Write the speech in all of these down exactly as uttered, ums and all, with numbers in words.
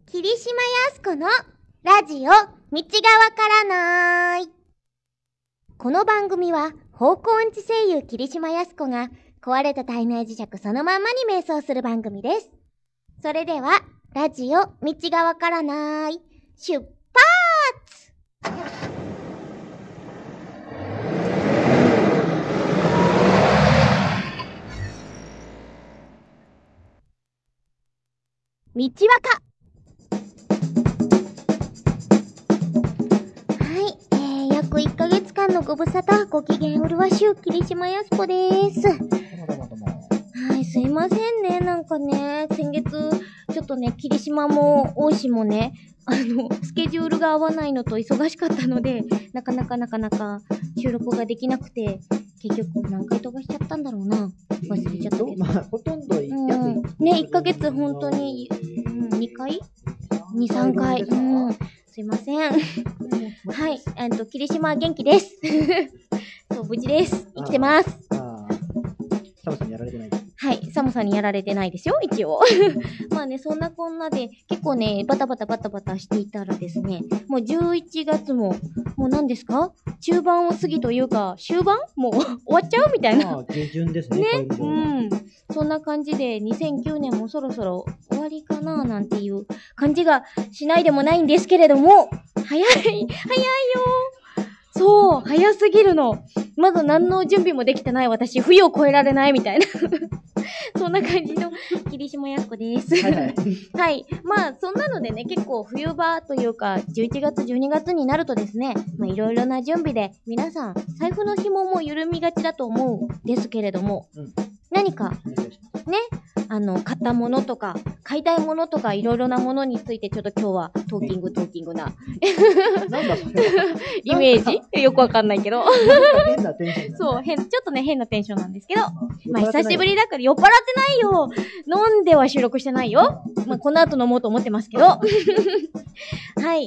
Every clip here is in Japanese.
霧島靖子のラジオ道がわからない。この番組は方向音痴声優霧島靖子が壊れた体内磁石そのまんまに瞑想する番組です。それではラジオ道がわからない出発。道わか。はい、えー、約いっかげつかんのご無沙汰、ご機嫌うるわしゅう霧島靖子です。はい、すいませんね、なんかね、先月ちょっとね、霧島も大志もね、あのスケジュールが合わないのと忙しかったので、なかなかなかなか収録ができなくて、結局何回飛ばしちゃったんだろうな。忘れちゃったけど。 まあ、ほとんど、うん、 ね、いっかげつ本当に、うん、にかい ?に、さんかい。うん。すいません。はい。えっと、霧島元気です。そう、無事です。生きてます。 ああ。寒さにやられてない。 はい。寒さにやられてないですよ、一応。まあね、そんなこんなで、結構ね、バタバタバタバタしていたらですね、もうじゅういちがつも、もう何ですか？中盤を過ぎというか、終盤もう終わっちゃうみたいな。 ああ、下旬ですね。 ね。うん。そんな感じで、にせんきゅうねんもそろそろ終わりかななんていう感じがしないでもないんですけれども、早い、早いよ。そう、早すぎるの。まだ何の準備もできてない私、冬を越えられないみたいな。そんな感じの霧島靖子です。はい、はい。はい。まあ、そんなのでね、結構冬場というか、じゅういちがつ、じゅうにがつになるとですね、まあ、いろいろな準備で、皆さん、財布の紐も緩みがちだと思うんですけれども、うん、何か、ね、あの、買ったものとか、買いたいものとか、いろいろなものについて、ちょっと今日はトーキングトーキングな。なんだそれイメージよくわかんないけど。 変なテンション、ね。 そう、変、ちょっとね、変なテンションなんですけど。まあ、久しぶりだから酔っ払ってないよ。飲んでは収録してないよ。まあ、この後飲もうと思ってますけど。はい。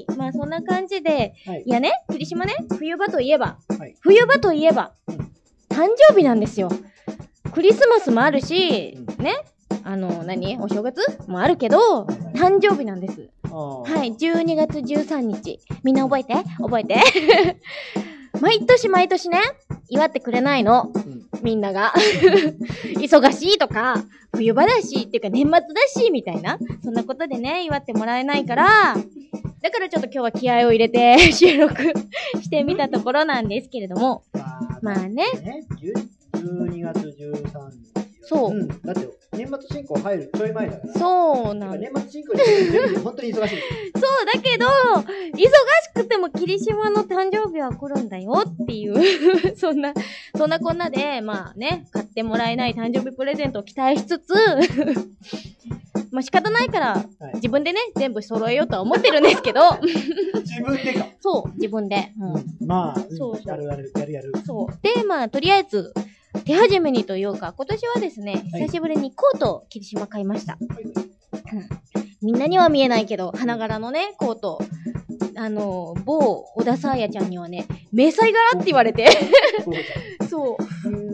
まあ、そんな感じで。はい、いやね、霧島ね、冬場といえば。はい、冬場といえば、うん、誕生日なんですよ。クリスマスもあるし、うん、ね。あの、何お正月もあるけど、誕生日なんです。はい、じゅうにがつじゅうさんにち。みんな覚えて覚えて毎年毎年ね、祝ってくれないの。うん、みんなが。忙しいとか、冬場だし、っていうか年末だし、みたいな。そんなことでね、祝ってもらえないから、だからちょっと今日は気合を入れて収録してみたところなんですけれども。まあね。 じゅうにがつじゅうさんにち。 そう、うん。 だって年末進行入るちょい前だから。 そうなんだ。 年末進行に全部本当に忙しい。 そうだけど、忙しくても霧島の誕生日は来るんだよっていう。そんな、そんなこんなで、まあね、買ってもらえない誕生日プレゼントを期待しつつ、まあ仕方ないから、はい、自分でね、全部揃えようとは思ってるんですけど。 自分でか。 そう、自分で。うん、 まあ、そうそうやるやる、やるやる。 そう。で、まあ、とりあえず、手始めにというか、今年はですね、久しぶりにコートを霧島買いました。はい、うん。みんなには見えないけど、花柄のね、コート。あの、某小田沙耶ちゃんにはね、迷彩柄って言われて。そう。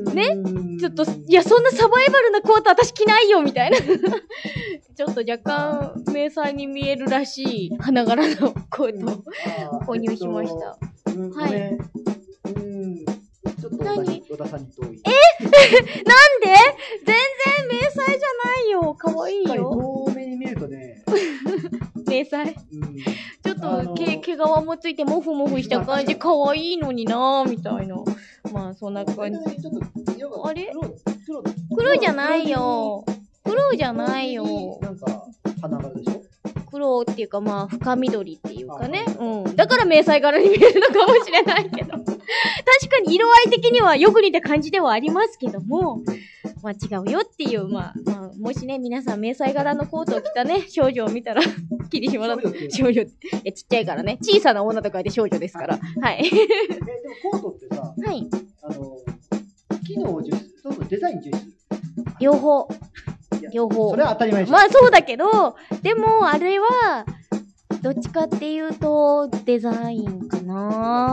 ね、ちょっと、いや、そんなサバイバルなコート私着ないよ、みたいな。ちょっと若干、迷彩に見えるらしい花柄のコートを購入しました。はい。 ちょっと何小田さんに遠い。 えなんで全然迷彩じゃないよ。かわいいよ。 遠目に見るとね。 迷彩、うん、ちょっと毛、毛皮もついてモフモフした感じかわいいのになーみたいな。まあそんな感じ。あれ黒、黒じゃないよ。黒じゃないよ。 なんか花柄でしょ。 黒っていうかまあ深緑っていうかね。うん。だから迷彩柄に見えるのかもしれないけど。確かに色合い的にはよく似た感じではありますけども、まあ違うよっていう、まあ、まあ、もしね、皆さん迷彩柄のコートを着たね、少女を見たら、霧島の少女って、え、ちっちゃいからね、小さな女と書いて少女ですから。はい。え、でもコートってさ、はい。あの、機能を重視する、そのデザイン重視する。 両方。両方。 それは当たり前でしょ。 まあそうだけど、でもあれは、どっちかっていうと、デザインかな。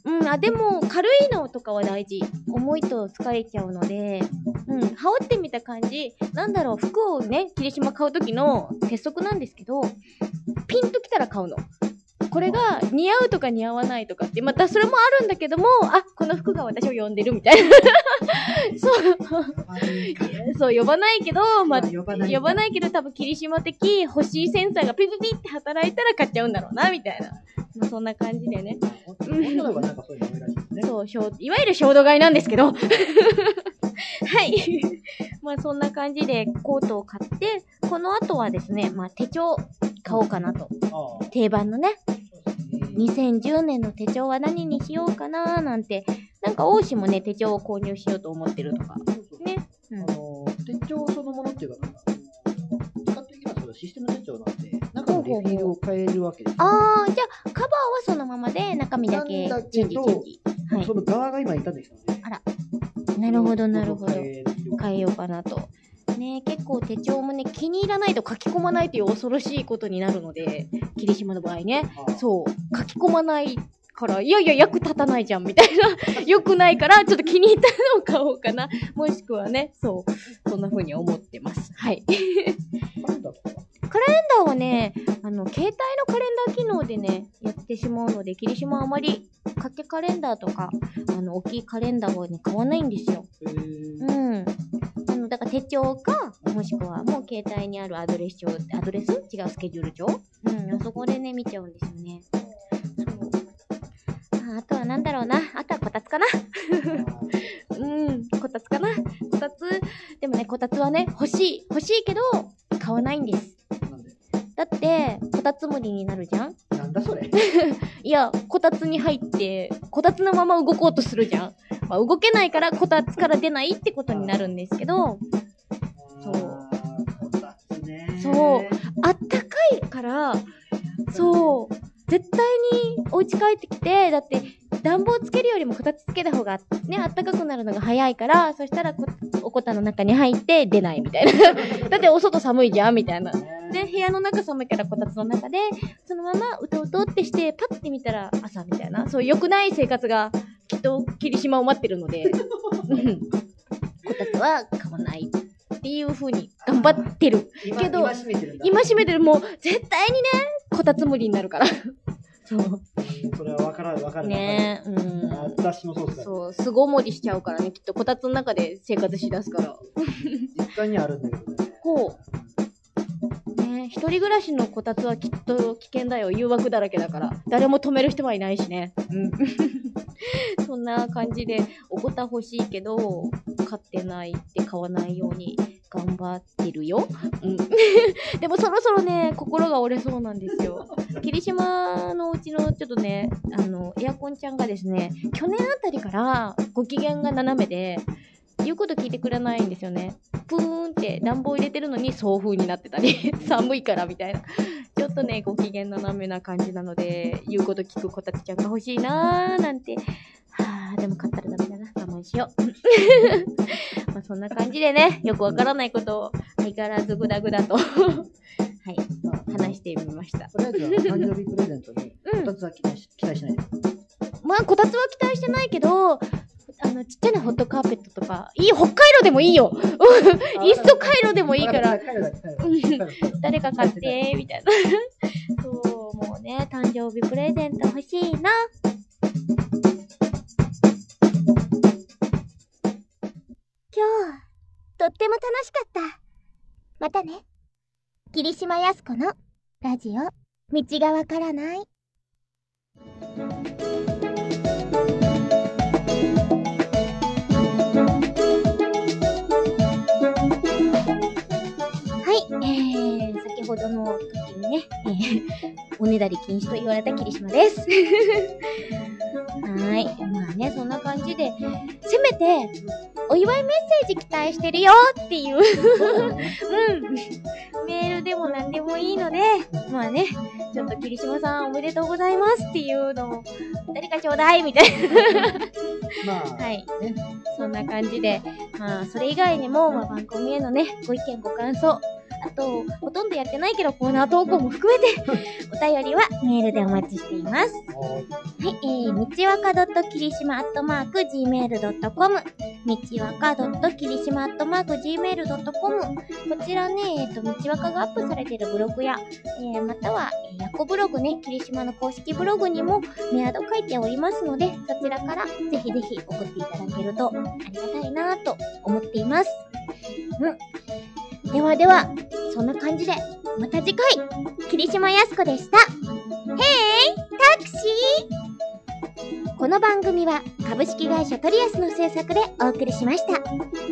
うん、あ、でも、軽いのとかは大事。重いと疲れちゃうので、うん、羽織ってみた感じ、なんだろう、服をね、霧島買うときの鉄則なんですけど、ピンときたら買うの。これが似合うとか似合わないとかって、またそれもあるんだけども、あ、この服が私を呼んでるみたいな。そう。そう、呼ばないけど、まあ、呼ばない、呼ばないけど多分霧島的欲しいセンサーがピピピって働いたら買っちゃうんだろうな、みたいな。まあ、そんな感じでね。 女の子はなんかそういうの多いらしいですね。 そう、いわゆる衝動買いなんですけど。はい。まあそんな感じでコートを買って、この後はですね、まあ手帳買おうかなと。定番のね。にせんじゅうねんの手帳は何にしようかなーなんて、なんか王子もね、手帳を購入しようと思ってるとか。ね。うん、あの、 手帳そのものっていうか、使っていきますとシステム手帳なんで、中のリフィールを変えるわけです。 あー、じゃあ、カバーはそのままで、中身だけチェンジチェンジ。 はい。その側が今いたんですよね。 あら。なるほど、なるほど。変えようかなと。ね、結構手帳もね、気に入らないと書き込まないという恐ろしいことになるので、霧島の場合ね。そう。書き込まないから、いやいや、役立たないじゃん、みたいな。良くないから、ちょっと気に入ったのを買おうかな。もしくはね、そう。そんな風に思ってます。はい。カレンダーはね、あの、携帯のカレンダー機能でね、やってしまうので、霧島はあまり掛けカレンダーとか、あの、大きいカレンダーはね、買わないんですよ。うん。あの、だから手帳か、もしくはもう携帯にあるアドレス帳、アドレス違うスケジュール帳うん、あそこでね、見ちゃうんですよね。そう。あ, あとはなんだろうな。あとはこたつかな。うん、こたつかな。こたつ、でもね、こたつはね、欲しい。欲しいけど、買わないんです。だって、こたつむりになるじゃん？ なんだそれいや、こたつに入って、こたつのまま動こうとするじゃん。まあ、動けないからこたつから出ないってことになるんですけど、そう。 こたつね。 そう。あったかいから、そう。絶対にお家帰ってきて、だって暖房つけるよりもこたつつけた方がね、あったかくなるのが早いから、そしたらこおこたの中に入って出ないみたいな。だってお外寒いじゃんみたいな。で、部屋の中寒いからこたつの中で、そのままうとうとってして、パッて見たら朝みたいな。そういう良くない生活がきっと霧島を待ってるので、こたつは買わない。っていう風に頑張ってる。けど、 今閉めてるんだ。 今閉めてる。もう、絶対にね、こたつ無理になるから。そう。 それは分からん、分かる。 ねえ、うん。 私もそうですから。 そう、巣ごもりしちゃうからね、きっとこたつの中で生活しだすから。 実家にあるんだけどね。 ほう。ねえ、一人暮らしのこたつはきっと危険だよ。誘惑だらけだから。誰も止める人はいないしね。うん。そんな感じで、おこた欲しいけど、買ってないって買わないように頑張ってるよ。うん。でもそろそろね、心が折れそうなんですよ。霧島のうちのちょっとね、あの、エアコンちゃんがですね、去年あたりからご機嫌が斜めで、言うこと聞いてくれないんですよね。プーンって暖房入れてるのに送風になってたり、寒いからみたいな。ちょっとね、ご機嫌斜めな感じなので、言うこと聞くこたつちゃんが欲しいなーなんて。はぁ、でも買ったらダメだな。我慢しよう。まあそんな感じでね、よくわからないことを相変わらずグダグダと、はい、話してみました。 とりあえずは誕生日プレゼントに、こたつは期待し、期待しないです。 まあ、こたつは期待してないけど、あの、ちっちゃなホットカーペットとか、いい、北海道でもいいよ。イーストカイロでもいいから、誰か買って、みたいな。そう、もうね、誕生日プレゼント欲しいな。今日、とっても楽しかった。またね。霧島やす子のラジオ、道がわからない。はい、えー、先ほどの時にね、えー、おねだり禁止と言われた霧島です。はい、まあね、そんな感じで、せめて、お祝いメッセージ期待してるよっていう、うん、メールでも何でもいいので、まあね、ちょっと霧島さんおめでとうございますっていうのを、誰かちょうだいみたいな。まあ、はい、ね。そんな感じで、まあ、それ以外にも、まあ、番組へのね、ご意見ご感想、ああと、ほとんどやってないけどコーナー投稿も含めて、お便りはメールでお待ちしています。はい、えー、みちわか .kirishima アットマーク ジーメールドットコム みちわか .kirishima アットマーク ジーメールドットコム こちらね、えっと、みちわかがアップされているブログや、えー、または、えー、ヤコブログね、霧島の公式ブログにもメアド書いておりますので、そちらからぜひぜひ送っていただけるとありがたいなぁと思っています。うん。ではでは、そんな感じで、また次回、霧島やすこでした。へーい、タクシー。この番組は株式会社トリアスの制作でお送りしました。